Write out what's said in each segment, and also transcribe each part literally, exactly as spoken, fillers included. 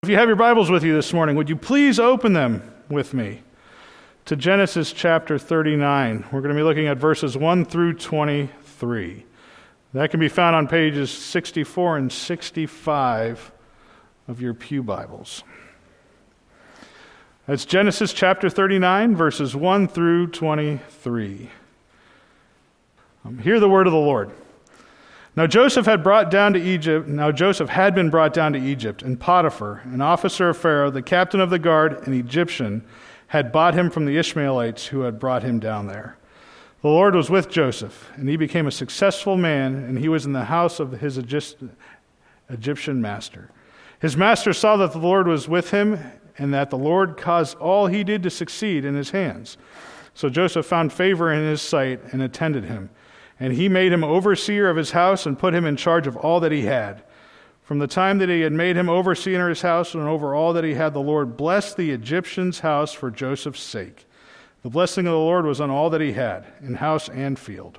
If you have your Bibles with you this morning, would you please open them with me to Genesis chapter thirty-nine. We're going to be looking at verses one through twenty-three. That can be found on pages sixty-four and sixty-five of your pew Bibles. That's Genesis chapter thirty-nine, verses one through twenty-three. Um, hear the word of the Lord. Now Joseph had brought down to Egypt. Now Joseph had been brought down to Egypt, and Potiphar, an officer of Pharaoh, the captain of the guard, an Egyptian, had bought him from the Ishmaelites who had brought him down there. The Lord was with Joseph, and he became a successful man, and he was in the house of his Egyptian master. His master saw that the Lord was with him, and that the Lord caused all he did to succeed in his hands. So Joseph found favor in his sight and attended him. And he made him overseer of his house and put him in charge of all that he had. From the time that he had made him overseer in his house and over all that he had, the Lord blessed the Egyptian's house for Joseph's sake. The blessing of the Lord was on all that he had, in house and field.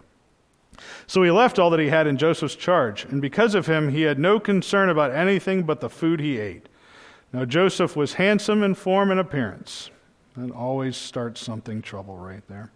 So he left all that he had in Joseph's charge, and because of him he had no concern about anything but the food he ate. Now Joseph was handsome in form and appearance. That always starts something trouble right there.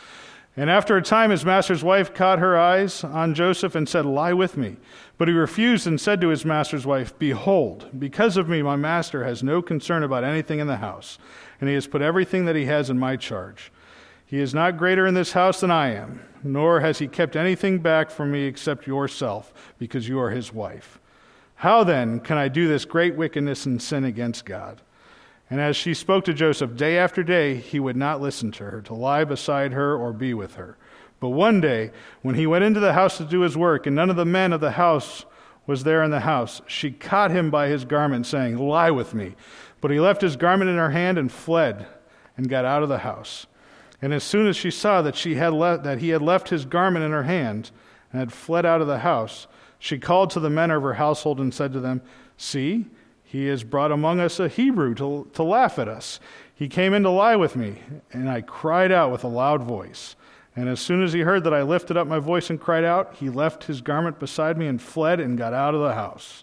And after a time, his master's wife caught her eyes on Joseph and said, "Lie with me." But he refused and said to his master's wife, "Behold, because of me, my master has no concern about anything in the house, and he has put everything that he has in my charge. He is not greater in this house than I am, nor has he kept anything back from me except yourself, because you are his wife. How then can I do this great wickedness and sin against God?" And as she spoke to Joseph day after day, he would not listen to her, to lie beside her or be with her. But one day, when he went into the house to do his work, and none of the men of the house was there in the house, she caught him by his garment, saying, "Lie with me." But he left his garment in her hand and fled, and got out of the house. And as soon as she saw that she had le- that he had left his garment in her hand, and had fled out of the house, she called to the men of her household and said to them, "See, he has brought among us a Hebrew to, to laugh at us. He came in to lie with me." And I cried out with a loud voice. And as soon as he heard that I lifted up my voice and cried out, he left his garment beside me and fled and got out of the house.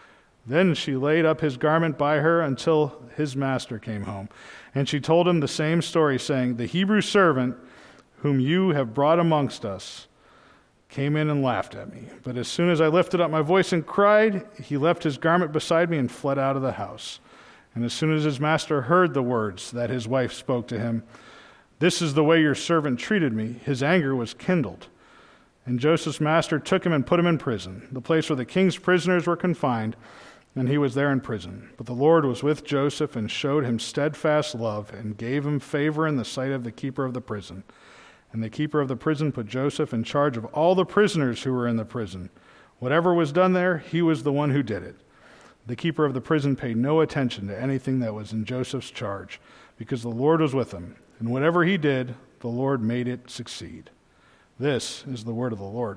Then she laid up his garment by her until his master came home. And she told him the same story, saying, "The Hebrew servant whom you have brought amongst us came in and laughed at me. But as soon as I lifted up my voice and cried, he left his garment beside me and fled out of the house. And as soon as his master heard the words that his wife spoke to him, 'This is the way your servant treated me,' his anger was kindled. And Joseph's master took him and put him in prison, the place where the king's prisoners were confined, and he was there in prison. But the Lord was with Joseph and showed him steadfast love and gave him favor in the sight of the keeper of the prison. And the keeper of the prison put Joseph in charge of all the prisoners who were in the prison. Whatever was done there, he was the one who did it. The keeper of the prison paid no attention to anything that was in Joseph's charge, because the Lord was with him. And whatever he did, the Lord made it succeed. This is the word of the Lord.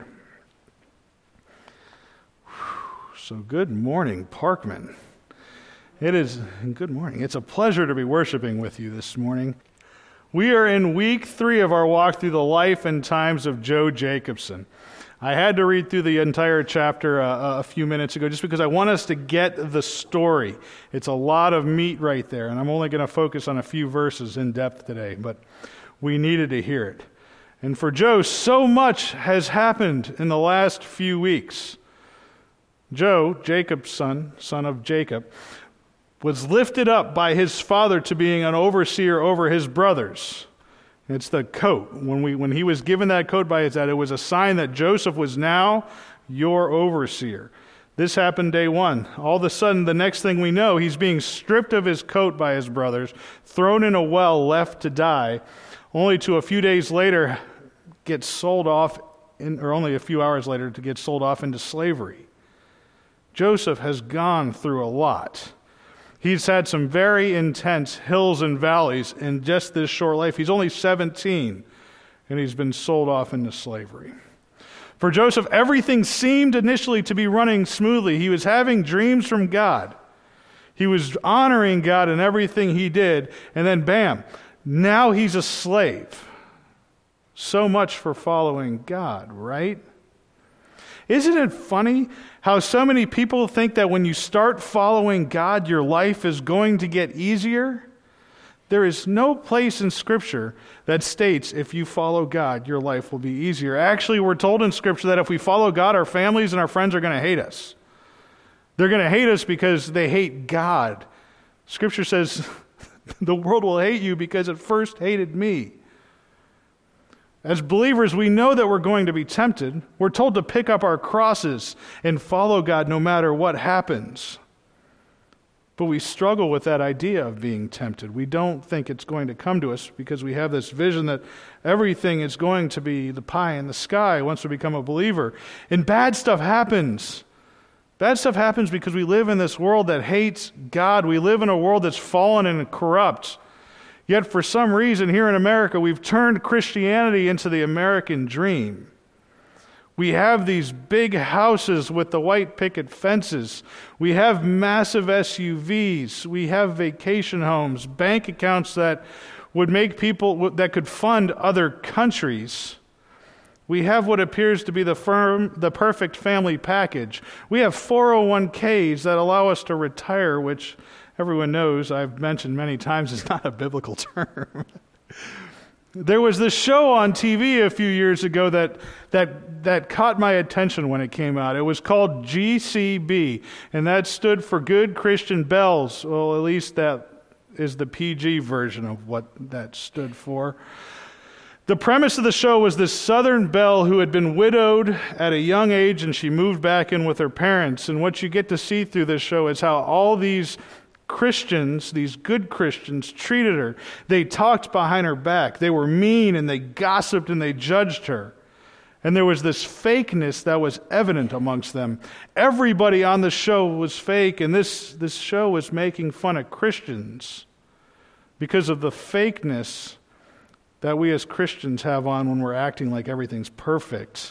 So good morning, Parkman. It is, good morning. It's a pleasure to be worshiping with you this morning. We are in week three of our walk through the life and times of Joe Jacobson. I had to read through the entire chapter uh, a few minutes ago just because I want us to get the story. It's a lot of meat right there, and I'm only going to focus on a few verses in depth today, but we needed to hear it. And for Joe, so much has happened in the last few weeks. Joe, Jacob's son, son of Jacob, was lifted up by his father to being an overseer over his brothers. It's the coat. When we when he was given that coat by his dad, it was a sign that Joseph was now your overseer. This happened day one. All of a sudden, the next thing we know, he's being stripped of his coat by his brothers, thrown in a well, left to die, only to a few days later get sold off, in, or only a few hours later to get sold off into slavery. Joseph has gone through a lot. He's had some very intense hills and valleys in just this short life. He's only seventeen, and he's been sold off into slavery. For Joseph, everything seemed initially to be running smoothly. He was having dreams from God. He was honoring God in everything he did, and then bam, now he's a slave. So much for following God, right? Isn't it funny how so many people think that when you start following God, your life is going to get easier? There is no place in Scripture that states if you follow God, your life will be easier. Actually, we're told in Scripture that if we follow God, our families and our friends are going to hate us. They're going to hate us because they hate God. Scripture says the world will hate you because it first hated me. As believers, we know that we're going to be tempted. We're told to pick up our crosses and follow God no matter what happens. But we struggle with that idea of being tempted. We don't think it's going to come to us because we have this vision that everything is going to be the pie in the sky once we become a believer. And bad stuff happens. Bad stuff happens because we live in this world that hates God. We live in a world that's fallen and corrupt. Yet for some reason here in America, we've turned Christianity into the American dream. We have these big houses with the white picket fences. We have massive S U Vs. We have vacation homes, bank accounts that would make people, that could fund other countries. We have what appears to be the firm, the perfect family package. We have four oh one k's that allow us to retire, which everyone knows, I've mentioned many times, is not a biblical term. There was this show on T V a few years ago that that that caught my attention when it came out. It was called G C B, and that stood for Good Christian Bells. Well, at least that is the P G version of what that stood for. The premise of the show was this Southern belle who had been widowed at a young age, and she moved back in with her parents. And what you get to see through this show is how all these Christians, these good Christians, treated her. They talked behind her back. They were mean and they gossiped and they judged her. And there was this fakeness that was evident amongst them. Everybody on the show was fake, and this, this show was making fun of Christians because of the fakeness that we as Christians have on when we're acting like everything's perfect.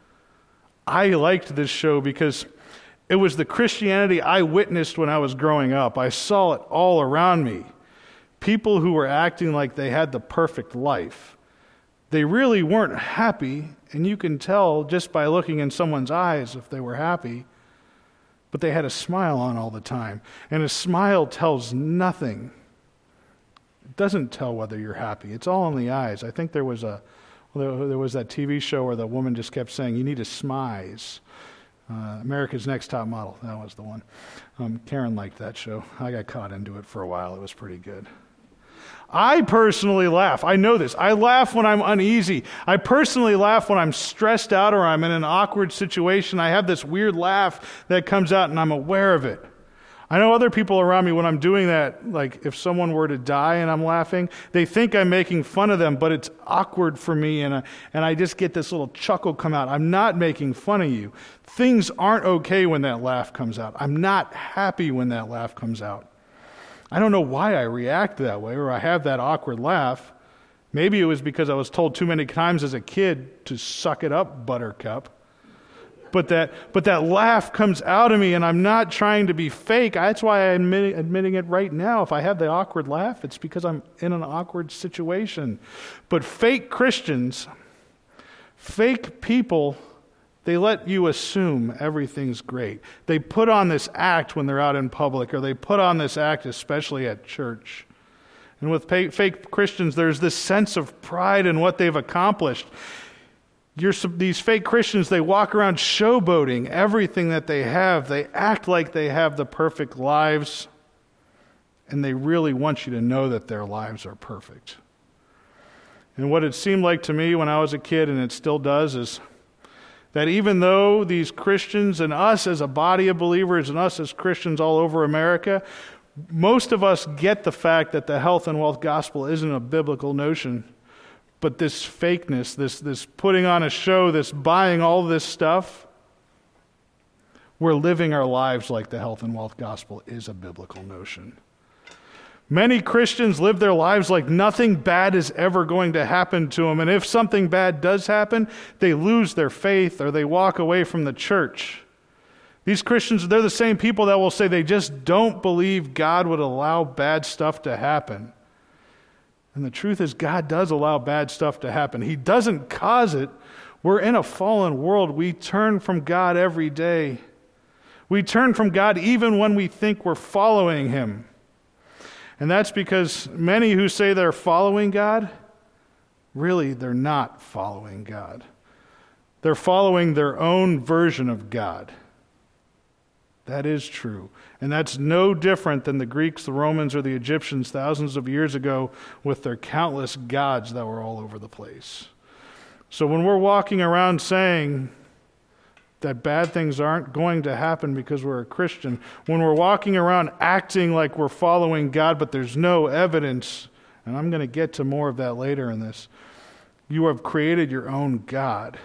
I liked this show because it was the Christianity I witnessed when I was growing up. I saw it all around me. People who were acting like they had the perfect life. They really weren't happy, and you can tell just by looking in someone's eyes if they were happy, but they had a smile on all the time. And a smile tells nothing. It doesn't tell whether you're happy. It's all in the eyes. I think there was a well, there was that T V show where the woman just kept saying, "You need to smize." Uh, America's Next Top Model, that was the one. Um, Karen liked that show. I got caught into it for a while. It was pretty good. I personally laugh. I know this. I laugh when I'm uneasy. I personally laugh when I'm stressed out or I'm in an awkward situation. I have this weird laugh that comes out and I'm aware of it. I know other people around me when I'm doing that, like if someone were to die and I'm laughing, they think I'm making fun of them, but it's awkward for me and, uh, and I just get this little chuckle come out. I'm not making fun of you. Things aren't okay when that laugh comes out. I'm not happy when that laugh comes out. I don't know why I react that way or I have that awkward laugh. Maybe it was because I was told too many times as a kid to suck it up, buttercup. But that but that laugh comes out of me, and I'm not trying to be fake. That's why I'm admitting, admitting it right now. If I have the awkward laugh, it's because I'm in an awkward situation. But fake Christians, fake people, they let you assume everything's great. They put on this act when they're out in public, or they put on this act especially at church. And with fake Christians, there's this sense of pride in what they've accomplished. You're, these fake Christians, they walk around showboating everything that they have. They act like they have the perfect lives, and they really want you to know that their lives are perfect. And what it seemed like to me when I was a kid, and it still does, is that even though these Christians and us as a body of believers and us as Christians all over America, most of us get the fact that the health and wealth gospel isn't a biblical notion. But this fakeness, this, this putting on a show, this buying all this stuff, we're living our lives like the health and wealth gospel is a biblical notion. Many Christians live their lives like nothing bad is ever going to happen to them. And if something bad does happen, they lose their faith or they walk away from the church. These Christians, they're the same people that will say they just don't believe God would allow bad stuff to happen. And the truth is, God does allow bad stuff to happen. He doesn't cause it. We're in a fallen world. We turn from God every day. We turn from God even when we think we're following Him. And that's because many who say they're following God, really they're not following God. They're following their own version of God. That is true. And that's no different than the Greeks, the Romans, or the Egyptians thousands of years ago with their countless gods that were all over the place. So when we're walking around saying that bad things aren't going to happen because we're a Christian, when we're walking around acting like we're following God, but there's no evidence, and I'm going to get to more of that later in this, you have created your own God.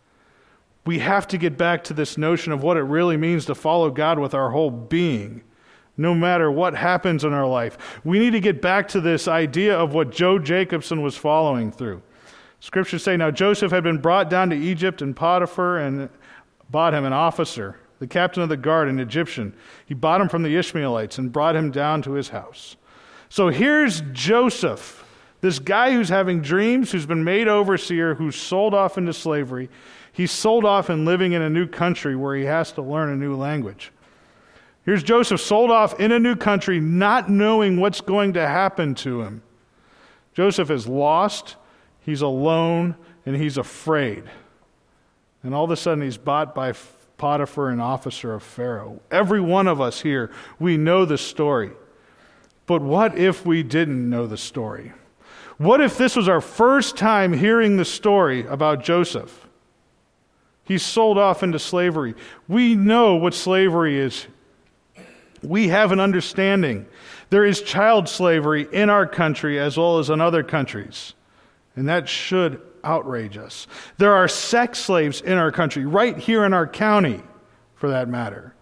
We have to get back to this notion of what it really means to follow God with our whole being, no matter what happens in our life. We need to get back to this idea of what Joe Jacobson was following through. Scriptures say, now Joseph had been brought down to Egypt, and Potiphar and bought him an officer, the captain of the guard, an Egyptian. He bought him from the Ishmaelites and brought him down to his house. So here's Joseph, this guy who's having dreams, who's been made overseer, who's sold off into slavery. He's sold off and living in a new country where he has to learn a new language. Here's Joseph sold off in a new country, not knowing what's going to happen to him. Joseph is lost, he's alone, and he's afraid. And all of a sudden he's bought by Potiphar, an officer of Pharaoh. Every one of us here, we know the story. But what if we didn't know the story? What if this was our first time hearing the story about Joseph? He's sold off into slavery. We know what slavery is. We have an understanding. There is child slavery in our country as well as in other countries. And that should outrage us. There are sex slaves in our country, right here in our county, for that matter,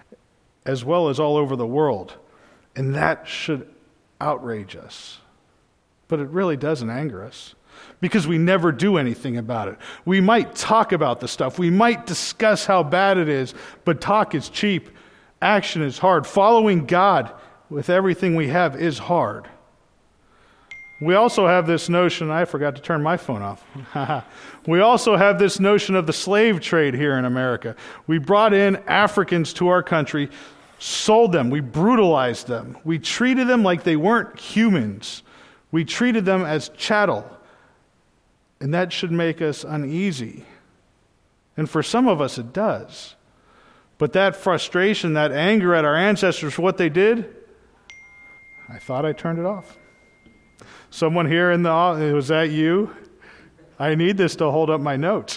as well as all over the world. And that should outrage us. But it really doesn't anger us, because we never do anything about it. We might talk about the stuff. We might discuss how bad it is, but talk is cheap. Action is hard. Following God with everything we have is hard. We also have this notion, I forgot to turn my phone off. We also have this notion of the slave trade here in America. We brought in Africans to our country, sold them, we brutalized them. We treated them like they weren't humans. We treated them as chattel. And that should make us uneasy. And for some of us it does. But that frustration, that anger at our ancestors for what they did, I thought I turned it off. Someone here in the office, was that you? I need this to hold up my notes.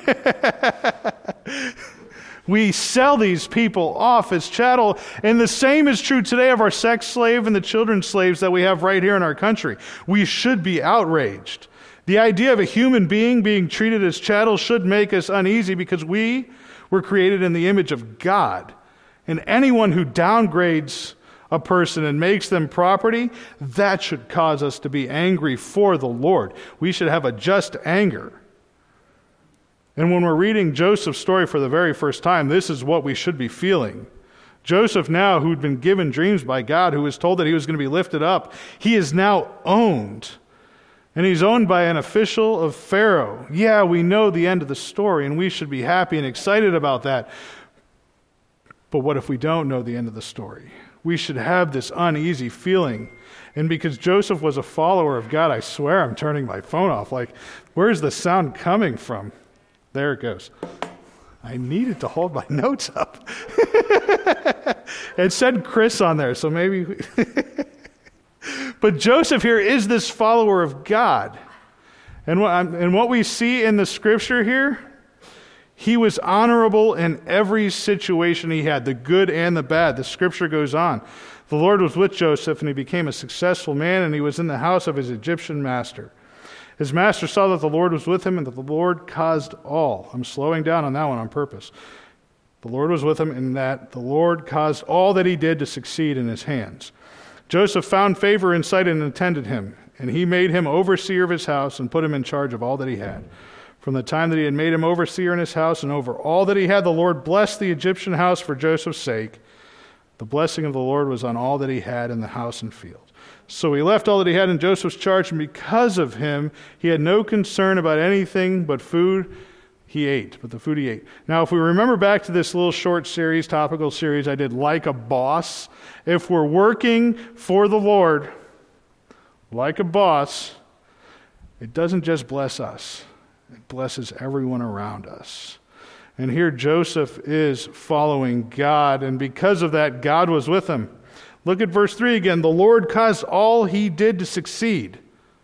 We sell these people off as chattel, and the same is true today of our sex slave and the children's slaves that we have right here in our country. We should be outraged. The idea of a human being being treated as chattel should make us uneasy, because we were created in the image of God. And anyone who downgrades a person and makes them property, that should cause us to be angry for the Lord. We should have a just anger. And when we're reading Joseph's story for the very first time, this is what we should be feeling. Joseph now, who'd been given dreams by God, who was told that he was going to be lifted up, he is now owned. And he's owned by an official of Pharaoh. Yeah, we know the end of the story, and we should be happy and excited about that. But what if we don't know the end of the story? We should have this uneasy feeling. And because Joseph was a follower of God, I swear I'm turning my phone off. Like, where's the sound coming from? There it goes. I needed to hold my notes up. It said Chris on there, so maybe... But Joseph here is this follower of God. And what, and what we see in the scripture here, he was honorable in every situation he had, the good and the bad. The scripture goes on. The Lord was with Joseph, and he became a successful man, and he was in the house of his Egyptian master. His master saw that the Lord was with him, and that the Lord caused all. I'm slowing down on that one on purpose. The Lord was with him, and that the Lord caused all that he did to succeed in his hands. Joseph found favor in sight and attended him, and he made him overseer of his house and put him in charge of all that he had. From the time that he had made him overseer in his house and over all that he had, the Lord blessed the Egyptian house for Joseph's sake. The blessing of the Lord was on all that he had in the house and field. So he left all that he had in Joseph's charge, and because of him, he had no concern about anything but food, he ate, but the food he ate. Now, if we remember back to this little short series, topical series I did, Like a Boss, if we're working for the Lord like a boss, it doesn't just bless us. It blesses everyone around us. And here Joseph is following God, and because of that, God was with him. Look at verse three again. The Lord caused all he did to succeed.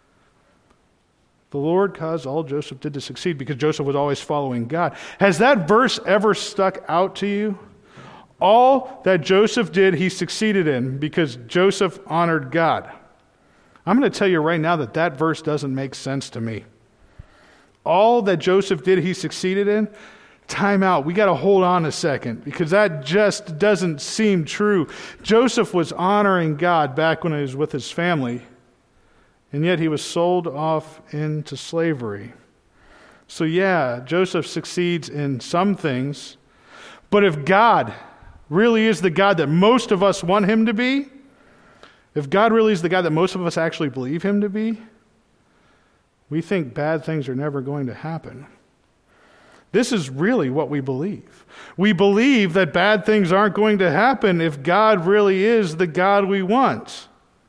The Lord caused all Joseph did to succeed because Joseph was always following God. Has that verse ever stuck out to you? All that Joseph did, he succeeded in because Joseph honored God. I'm going to tell you right now that that verse doesn't make sense to me. All that Joseph did, he succeeded in. Time out. We got to hold on a second because that just doesn't seem true. Joseph was honoring God back when he was with his family, and yet he was sold off into slavery. So yeah, Joseph succeeds in some things, but if God really is the God that most of us want him to be, if God really is the God that most of us actually believe him to be, we think bad things are never going to happen. This is really what we believe. We believe that bad things aren't going to happen if God really is the God we want.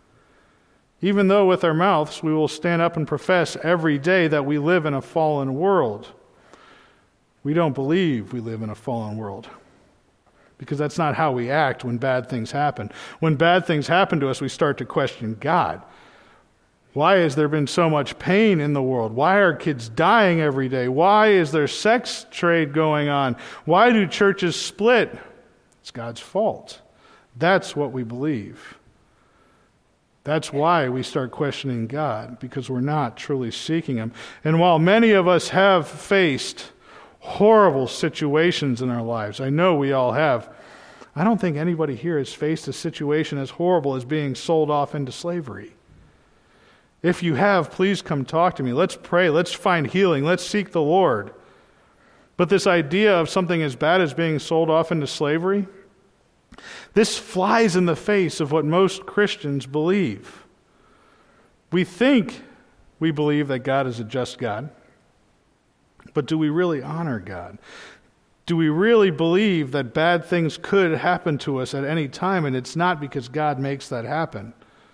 Even though with our mouths we will stand up and profess every day that we live in a fallen world, we don't believe we live in a fallen world. Because that's not how we act when bad things happen. When bad things happen to us, we start to question God. Why has there been so much pain in the world? Why are kids dying every day? Why is there sex trade going on? Why do churches split? It's God's fault. That's what we believe. That's why we start questioning God, because we're not truly seeking him. And while many of us have faced horrible situations in our lives, I know we all have, I don't think anybody here has faced a situation as horrible as being sold off into slavery. If you have, please come talk to me. Let's pray. Let's find healing. Let's seek the Lord. But this idea of something as bad as being sold off into slavery, this flies in the face of what most Christians believe. We think we believe that God is a just God, but do we really honor God? Do we really believe that bad things could happen to us at any time, and it's not because God makes that happen?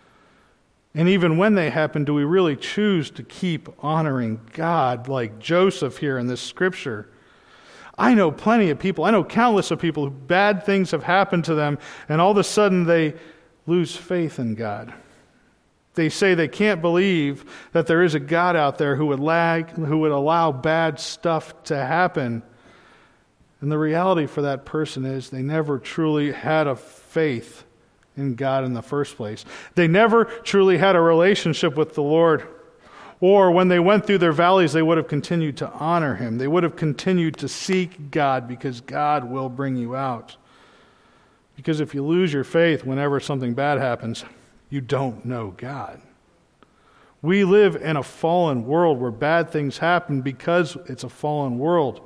And even when they happen, do we really choose to keep honoring God like Joseph here in this scripture? I know plenty of people, I know countless of people who bad things have happened to them, and all of a sudden they lose faith in God. They say they can't believe that there is a God out there who would lag, who would allow bad stuff to happen. And the reality for that person is they never truly had a faith in God in the first place. They never truly had a relationship with the Lord. Or when they went through their valleys, they would have continued to honor him. They would have continued to seek God because God will bring you out. Because if you lose your faith whenever something bad happens, you don't know God. We live in a fallen world where bad things happen because it's a fallen world.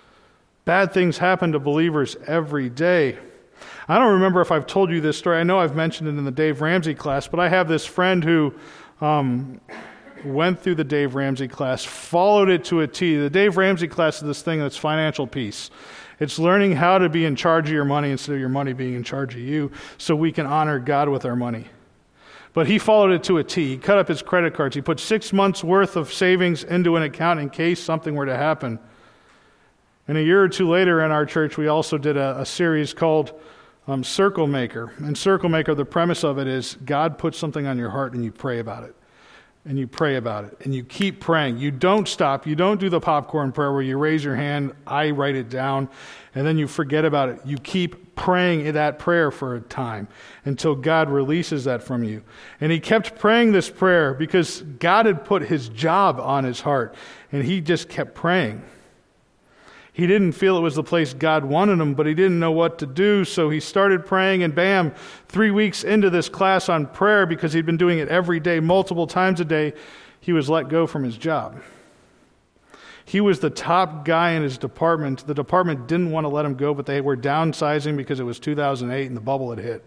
Bad things happen to believers every day. I don't remember if I've told you this story. I know I've mentioned it in the Dave Ramsey class, but I have this friend who um, went through the Dave Ramsey class, followed it to a T. The Dave Ramsey class is this thing that's financial peace. It's learning how to be in charge of your money instead of your money being in charge of you so we can honor God with our money. But he followed it to a T. He cut up his credit cards. He put six months' worth of savings into an account in case something were to happen. And a year or two later in our church, we also did a, a series called um, Circle Maker. And Circle Maker, the premise of it is God puts something on your heart and you pray about it. And you pray about it. And you keep praying. You don't stop. You don't do the popcorn prayer where you raise your hand, I write it down, and then you forget about it. You keep praying that prayer for a time until God releases that from you. And he kept praying this prayer because God had put his job on his heart. And he just kept praying. He didn't feel it was the place God wanted him, but he didn't know what to do, so he started praying, and bam, three weeks into this class on prayer, because he'd been doing it every day, multiple times a day, he was let go from his job. He was the top guy in his department. The department didn't want to let him go, but they were downsizing because it was two thousand eight and the bubble had hit.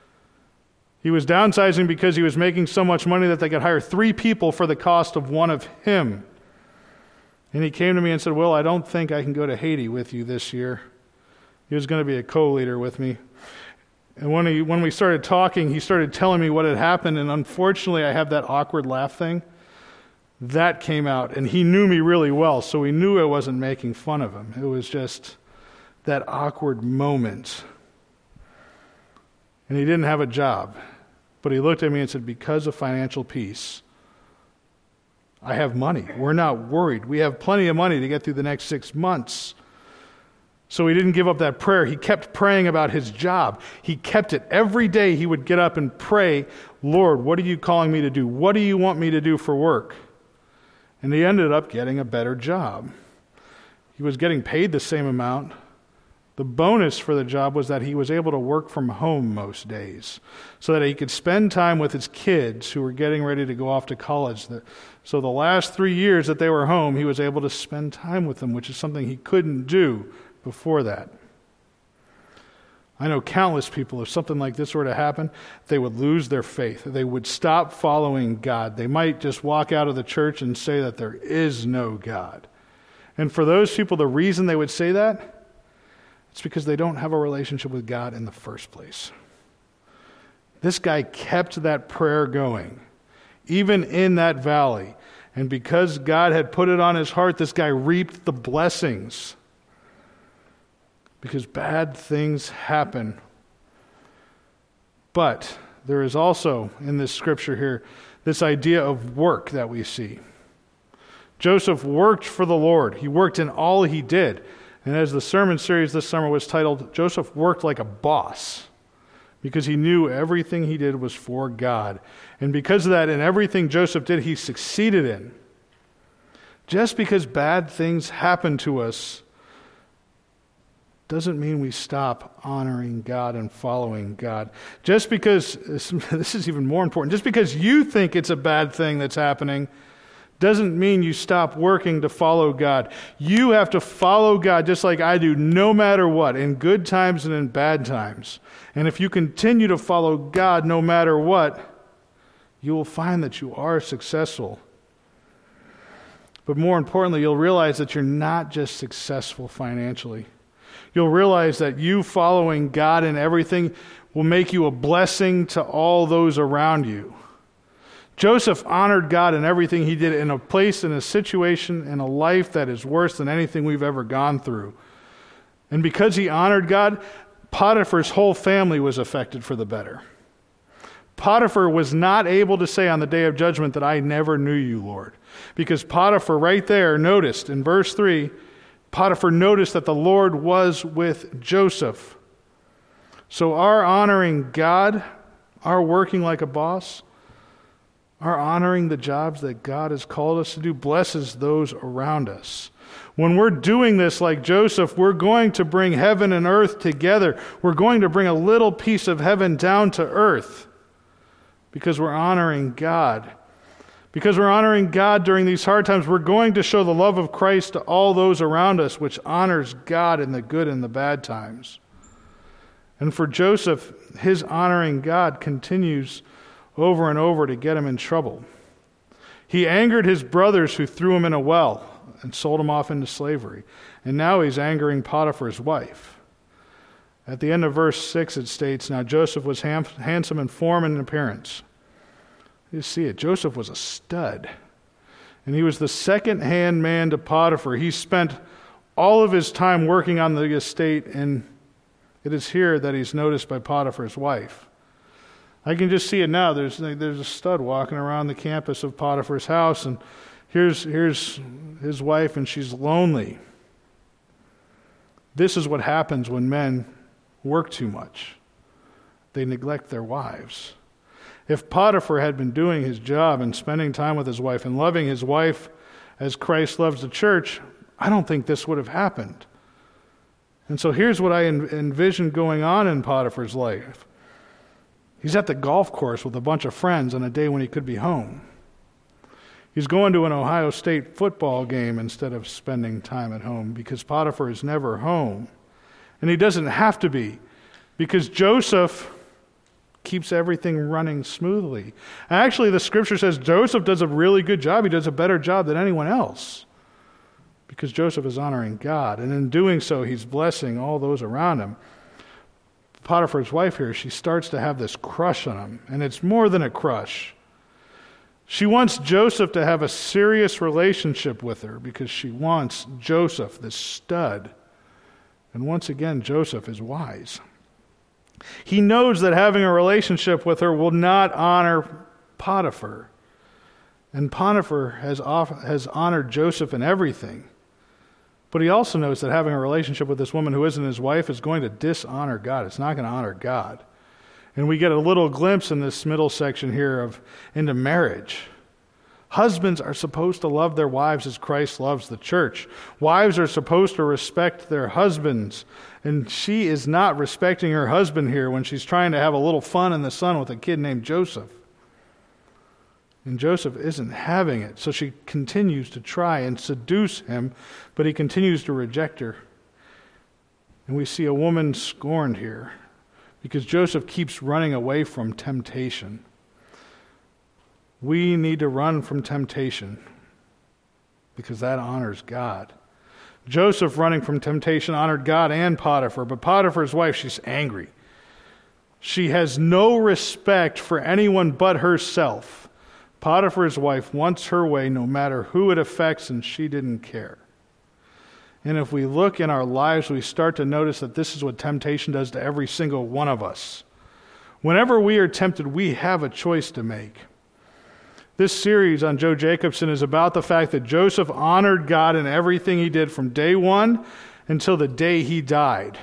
He was downsizing because he was making so much money that they could hire three people for the cost of one of him. And he came to me and said, Will, I don't think I can go to Haiti with you this year. He was going to be a co-leader with me. And when he, when we started talking, he started telling me what had happened, and unfortunately I have that awkward laugh thing. That came out, and he knew me really well, so he knew I wasn't making fun of him. It was just that awkward moment. And he didn't have a job, but he looked at me and said, because of financial peace, I have money. We're not worried. We have plenty of money to get through the next six months. So he didn't give up that prayer. He kept praying about his job. He kept it. Every day he would get up and pray, Lord, what are you calling me to do? What do you want me to do for work? And he ended up getting a better job. He was getting paid the same amount. The bonus for the job was that he was able to work from home most days so that he could spend time with his kids who were getting ready to go off to college. So the last three years that they were home, he was able to spend time with them, which is something he couldn't do before that. I know countless people, if something like this were to happen, they would lose their faith. They would stop following God. They might just walk out of the church and say that there is no God. And for those people, the reason they would say that, it's because they don't have a relationship with God in the first place. This guy kept that prayer going, even in that valley. And because God had put it on his heart, this guy reaped the blessings. Because bad things happen. But there is also, in this scripture here, this idea of work that we see. Joseph worked for the Lord. He worked in all he did. And as the sermon series this summer was titled, Joseph worked like a boss, because he knew everything he did was for God. And because of that, in everything Joseph did, he succeeded in. Just because bad things happen to us doesn't mean we stop honoring God and following God. Just because, this is even more important, just because you think it's a bad thing that's happening doesn't mean you stop working to follow God. You have to follow God just like I do, no matter what, in good times and in bad times. And if you continue to follow God no matter what, you will find that you are successful. But more importantly, you'll realize that you're not just successful financially. You'll realize that you following God in everything will make you a blessing to all those around you. Joseph honored God in everything he did, in a place, in a situation, in a life that is worse than anything we've ever gone through. And because he honored God, Potiphar's whole family was affected for the better. Potiphar was not able to say on the day of judgment that I never knew you, Lord. Because Potiphar right there noticed in verse three, Potiphar noticed that the Lord was with Joseph. So our honoring God, our working like a boss, our honoring the jobs that God has called us to do blesses those around us. When we're doing this like Joseph, we're going to bring heaven and earth together. We're going to bring a little piece of heaven down to earth because we're honoring God. Because we're honoring God during these hard times, we're going to show the love of Christ to all those around us, which honors God in the good and the bad times. And for Joseph, his honoring God continues over and over to get him in trouble. He angered his brothers who threw him in a well and sold him off into slavery. And now he's angering Potiphar's wife. At the end of verse six it states, now Joseph was ham- handsome in form and appearance. You see it. Joseph was a stud. And he was the second-hand man to Potiphar. He spent all of his time working on the estate, and it is here that he's noticed by Potiphar's wife. I can just see it now. There's there's a stud walking around the campus of Potiphar's house, and here's here's his wife, and she's lonely. This is what happens when men work too much. They neglect their wives. If Potiphar had been doing his job and spending time with his wife and loving his wife as Christ loves the church, I don't think this would have happened. And so here's what I envision going on in Potiphar's life. He's at the golf course with a bunch of friends on a day when he could be home. He's going to an Ohio State football game instead of spending time at home because Potiphar is never home. And he doesn't have to be because Joseph keeps everything running smoothly. Actually, the scripture says Joseph does a really good job. He does a better job than anyone else. because Joseph is honoring God. And in doing so, he's blessing all those around him. Potiphar's wife here, she starts to have this crush on him. And it's more than a crush. She wants Joseph to have a serious relationship with her because she wants Joseph, this stud. And once again, Joseph is wise. He knows that having a relationship with her will not honor Potiphar. And Potiphar has, off, has honored Joseph in everything. But he also knows that having a relationship with this woman who isn't his wife is going to dishonor God. It's not going to honor God. And we get a little glimpse in this middle section here of into marriage. Husbands are supposed to love their wives as Christ loves the church. Wives are supposed to respect their husbands. And she is not respecting her husband here when she's trying to have a little fun in the sun with a kid named Joseph. And Joseph isn't having it. So she continues to try and seduce him, but he continues to reject her. And we see a woman scorned here because Joseph keeps running away from temptation. We need to run from temptation because that honors God. Joseph running from temptation honored God and Potiphar, but Potiphar's wife, she's angry. She has no respect for anyone but herself. Potiphar's wife wants her way no matter who it affects, and she didn't care. And if we look in our lives, we start to notice that this is what temptation does to every single one of us. Whenever we are tempted, we have a choice to make. This series on Joe Jacobson is about the fact that Joseph honored God in everything he did from day one until the day he died.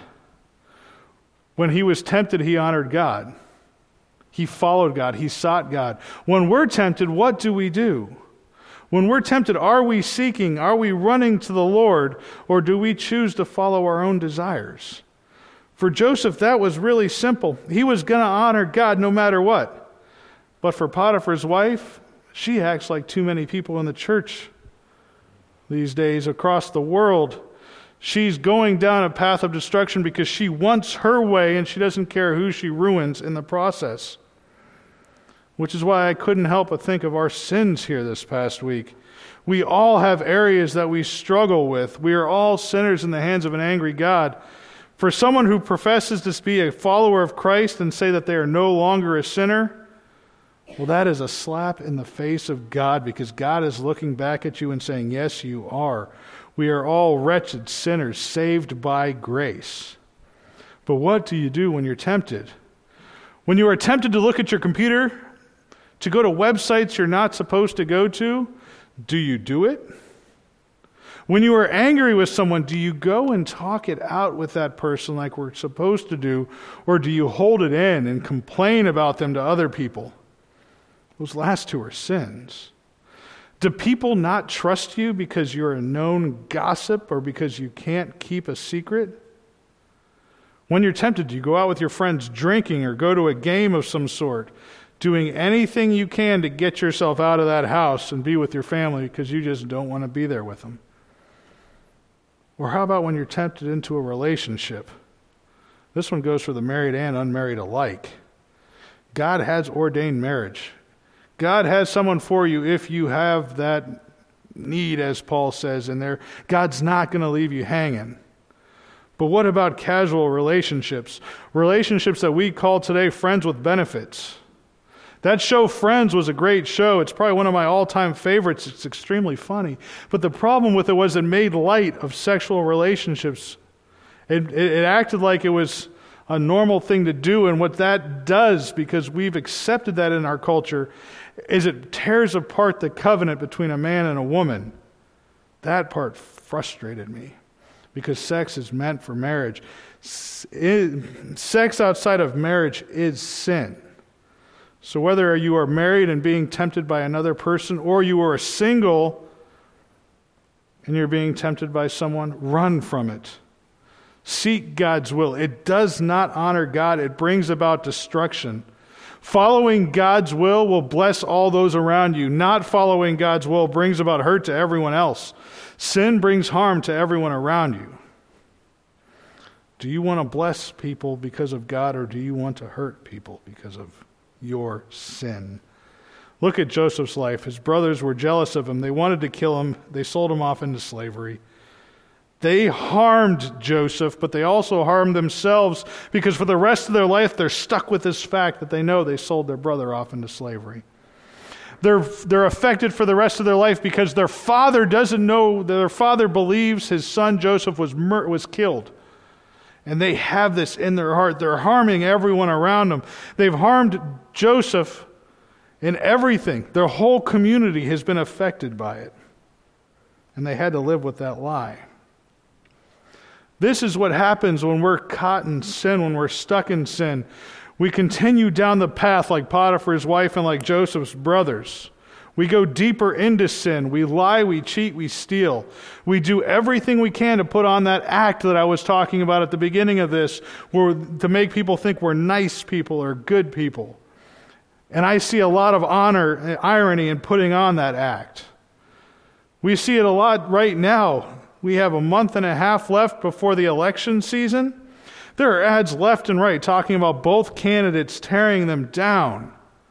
When he was tempted, he honored God. He followed God. He sought God. When we're tempted, what do we do? When we're tempted, are we seeking, are we running to the Lord, or do we choose to follow our own desires? For Joseph, that was really simple. He was going to honor God no matter what. But for Potiphar's wife, she acts like too many people in the church these days across the world. She's going down a path of destruction because she wants her way and she doesn't care who she ruins in the process. Which is why I couldn't help but think of our sins here this past week. We all have areas that we struggle with. We are all sinners in the hands of an angry God. For someone who professes to be a follower of Christ and say that they are no longer a sinner, well, that is a slap in the face of God because God is looking back at you and saying, yes, you are. We are all wretched sinners saved by grace. But what do you do when you're tempted? When you are tempted to look at your computer, to go to websites you're not supposed to go to, do you do it? When you are angry with someone, do you go and talk it out with that person like we're supposed to do, or do you hold it in and complain about them to other people? Those last two are sins. Do people not trust you because you're a known gossip or because you can't keep a secret? When you're tempted, do you go out with your friends drinking or go to a game of some sort, doing anything you can to get yourself out of that house and be with your family because you just don't want to be there with them? Or how about when you're tempted into a relationship? This one goes for the married and unmarried alike. God has ordained marriage. God has someone for you if you have that need, as Paul says in there. God's not going to leave you hanging. But what about casual relationships? Relationships that we call today friends with benefits. That show Friends was a great show. It's probably one of my all-time favorites. It's extremely funny. But the problem with it was it made light of sexual relationships. It, it, it acted like it was a normal thing to do. And what that does, because we've accepted that in our culture, is it tears apart the covenant between a man and a woman. That part frustrated me because sex is meant for marriage. Sex outside of marriage is sin. So whether you are married and being tempted by another person, or you are single and you're being tempted by someone, run from it. Seek God's will. It does not honor God. It brings about destruction. Following God's will will bless all those around you. Not following God's will brings about hurt to everyone else. Sin brings harm to everyone around you. Do you want to bless people because of God, or do you want to hurt people because of your sin? Look at Joseph's life. His brothers were jealous of him. They wanted to kill him. They sold him off into slavery. They harmed Joseph, but they also harmed themselves because for the rest of their life, they're stuck with this fact that they know they sold their brother off into slavery. They're, they're affected for the rest of their life because their father doesn't know, their father believes his son Joseph was mur- was killed. And they have this in their heart. They're harming everyone around them. They've harmed Joseph in everything. Their whole community has been affected by it. And they had to live with that lie. This is what happens when we're caught in sin, when we're stuck in sin. We continue down the path like Potiphar's wife and like Joseph's brothers. We go deeper into sin. We lie, we cheat, we steal. We do everything we can to put on that act that I was talking about at the beginning of this, where, to make people think we're nice people or good people. And I see a lot of honor, irony in putting on that act. We see it a lot right now. We have a month and a half left before the election season. There are ads left and right talking about both candidates tearing them down.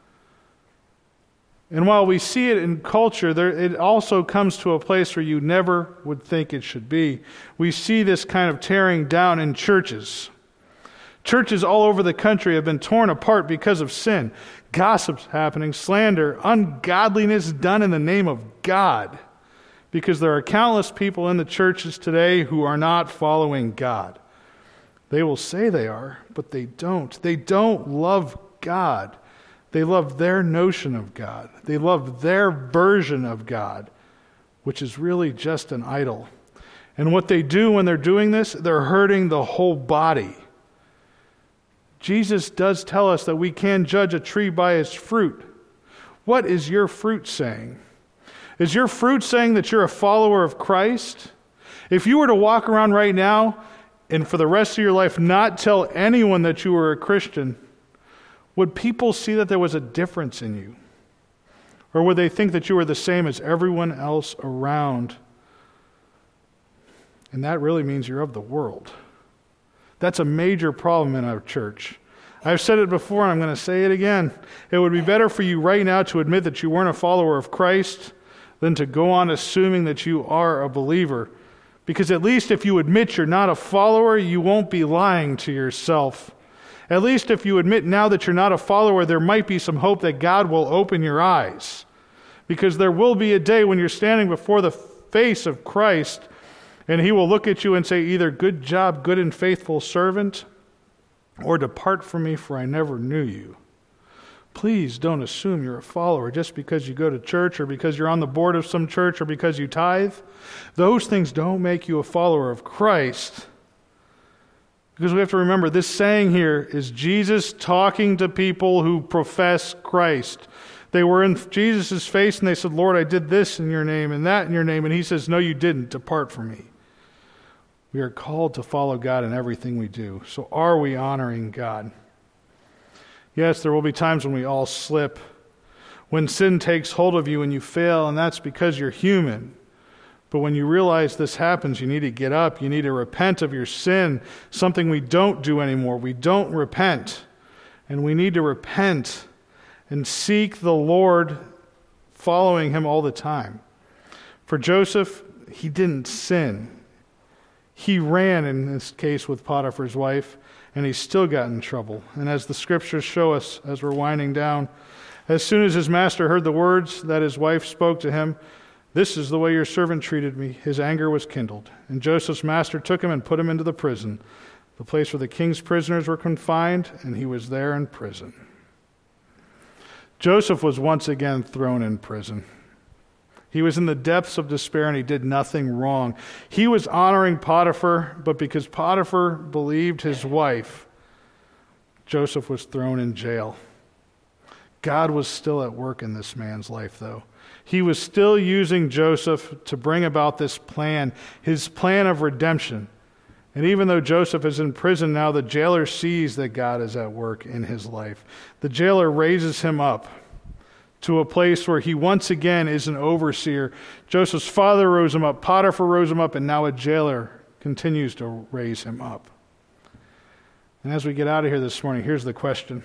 And while we see it in culture, there, it also comes to a place where you never would think it should be. We see this kind of tearing down in churches. Churches all over the country have been torn apart because of sin. Gossip's happening, slander, ungodliness done in the name of God. Because there are countless people in the churches today who are not following God. They will say they are, but they don't. They don't love God. They love their notion of God. They love their version of God, which is really just an idol. And what they do when they're doing this, they're hurting the whole body. Jesus does tell us that we can judge a tree by its fruit. What is your fruit saying? Is your fruit saying that you're a follower of Christ? If you were to walk around right now and for the rest of your life not tell anyone that you were a Christian, would people see that there was a difference in you? Or would they think that you were the same as everyone else around? And that really means you're of the world. That's a major problem in our church. I've said it before and I'm going to say it again. It would be better for you right now to admit that you weren't a follower of Christ than to go on assuming that you are a believer. Because at least if you admit you're not a follower, you won't be lying to yourself. At least if you admit now that you're not a follower, there might be some hope that God will open your eyes. Because there will be a day when you're standing before the face of Christ and He will look at you and say either, "Good job, good and faithful servant," or "Depart from me, for I never knew you." Please don't assume you're a follower just because you go to church or because you're on the board of some church or because you tithe. Those things don't make you a follower of Christ. Because we have to remember, this saying here is Jesus talking to people who profess Christ. They were in Jesus' face and they said, "Lord, I did this in your name and that in your name." And He says, "No, you didn't. Depart from me." We are called to follow God in everything we do. So are we honoring God? Yes, there will be times when we all slip, when sin takes hold of you and you fail, and that's because you're human. But when you realize this happens, you need to get up. You need to repent of your sin, something we don't do anymore. We don't repent. And we need to repent and seek the Lord, following Him all the time. For Joseph, he didn't sin. He ran, in this case, with Potiphar's wife, and he still got in trouble. And as the scriptures show us, as we're winding down, as soon as his master heard the words that his wife spoke to him, "This is the way your servant treated me," his anger was kindled. And Joseph's master took him and put him into the prison, the place where the king's prisoners were confined, and he was there in prison. Joseph was once again thrown in prison. He was in the depths of despair and he did nothing wrong. He was honoring Potiphar, but because Potiphar believed his wife, Joseph was thrown in jail. God was still at work in this man's life, though. He was still using Joseph to bring about this plan, his plan of redemption. And even though Joseph is in prison now, the jailer sees that God is at work in his life. The jailer raises him up to a place where he once again is an overseer. Joseph's father rose him up, Potiphar rose him up, and now a jailer continues to raise him up. And as we get out of here this morning, here's the question.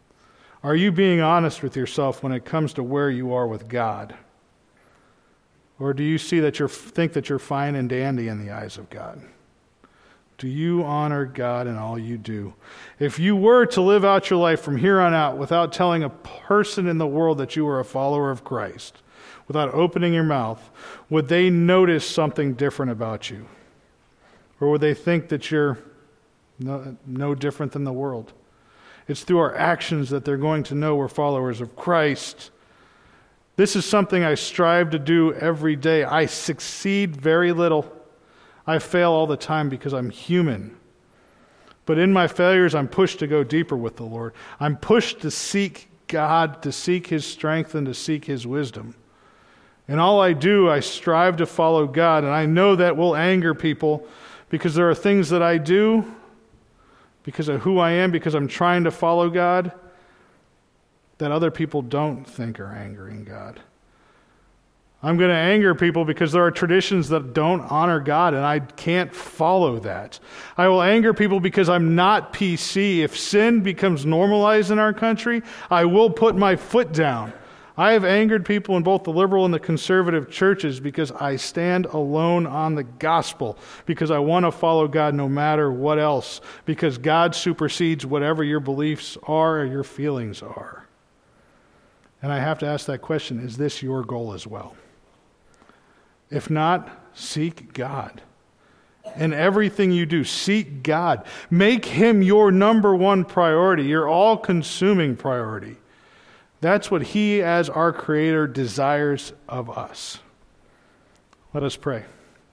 Are you being honest with yourself when it comes to where you are with God? Or do you see that you think that you're fine and dandy in the eyes of God? Do you honor God in all you do? If you were to live out your life from here on out without telling a person in the world that you are a follower of Christ, without opening your mouth, would they notice something different about you? Or would they think that you're no, no different than the world? It's through our actions that they're going to know we're followers of Christ. This is something I strive to do every day. I succeed very little. I fail all the time because I'm human. But in my failures, I'm pushed to go deeper with the Lord. I'm pushed to seek God, to seek His strength, and to seek His wisdom. And all I do, I strive to follow God. And I know that will anger people because there are things that I do because of who I am, because I'm trying to follow God, that other people don't think are angering God. I'm going to anger people because there are traditions that don't honor God, and I can't follow that. I will anger people because I'm not P C. If sin becomes normalized in our country, I will put my foot down. I have angered people in both the liberal and the conservative churches because I stand alone on the gospel, because I want to follow God no matter what else, because God supersedes whatever your beliefs are or your feelings are. And I have to ask that question, is this your goal as well? If not, seek God. In everything you do, seek God. Make Him your number one priority, your all-consuming priority. That's what He, as our Creator, desires of us. Let us pray.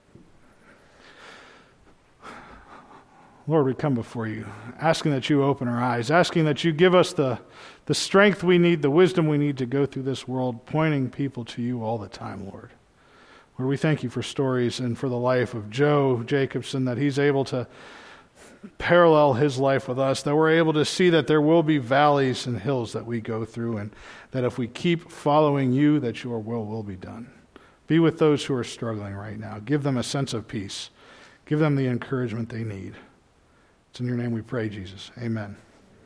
Lord, we come before you, asking that you open our eyes, asking that you give us the, the strength we need, the wisdom we need to go through this world, pointing people to you all the time, Lord. Lord, we thank you for stories and for the life of Joe Jacobson, that he's able to parallel his life with us, that we're able to see that there will be valleys and hills that we go through, and that if we keep following you, that your will will be done. Be with those who are struggling right now. Give them a sense of peace. Give them the encouragement they need. It's in your name we pray, Jesus. Amen.